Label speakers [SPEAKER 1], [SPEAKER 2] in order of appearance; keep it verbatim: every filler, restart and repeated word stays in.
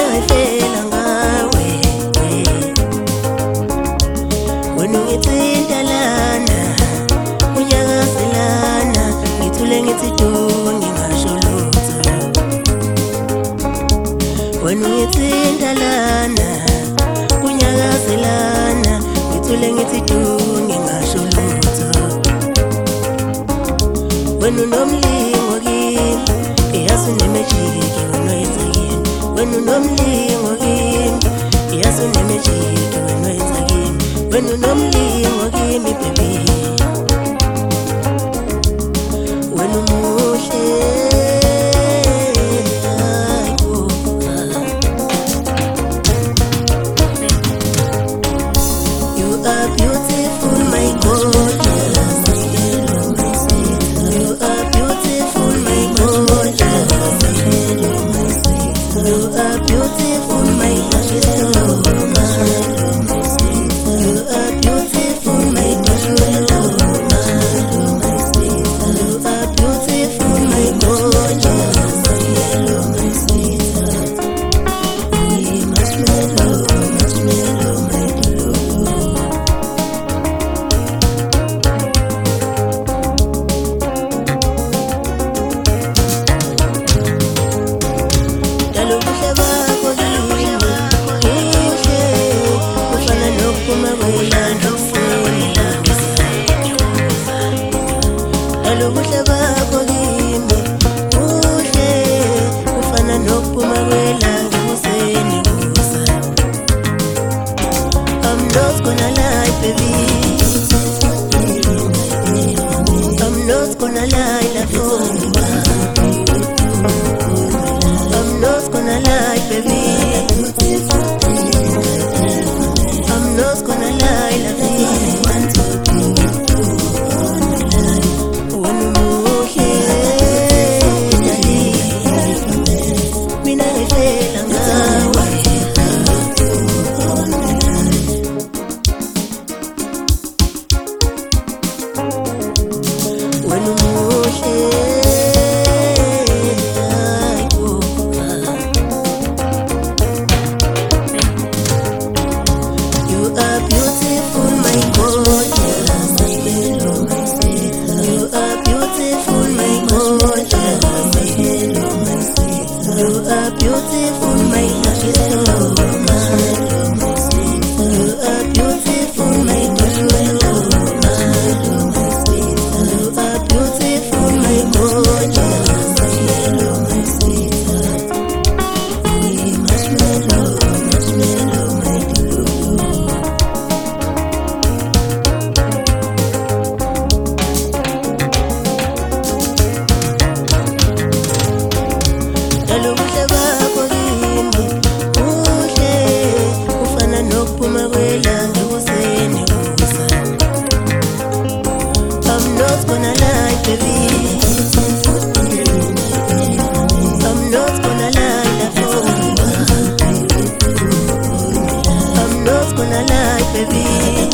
[SPEAKER 1] ngifela ngawe wena ungithinta lana unyakazelana ngithule ngithi du ngingasho lutho wena ungithinta lana unyakazelana ngithule ngithi du ngingasho lutho wena unomlingo kimi yazi unemejiki wena yenzakini wena unomlingo kimi yazi unemejiki wena yenzakini wena unomlingo kimi baby wena umuhle you are beautiful my gorgeous you are beautiful my gorgeous you are beautiful my gorgeous you are beautiful my gorgeous you are beautiful my gorgeous my sweetheart we must mellow must mellow my ubuhle bakho kimi uhle ufana nokuphuma kwelanga kuseni kusa I'm not gonna lie baby I'm not gonna lie la bomba I'm not gonna lie baby I'm not gonna lie la bomba you are beautiful my gorgeous you are beautiful my gorgeous you are beautiful my gorgeous you are beautiful my gorgeous you are beautiful my gorgeous my sweetheart we must mellow must mellow my ubuhle bakho kimi uhle ufana nokuphuma kwelanga kuseni kusa I'm not gonna lie baby I'm not gonna lie la bomba I'm not gonna lie baby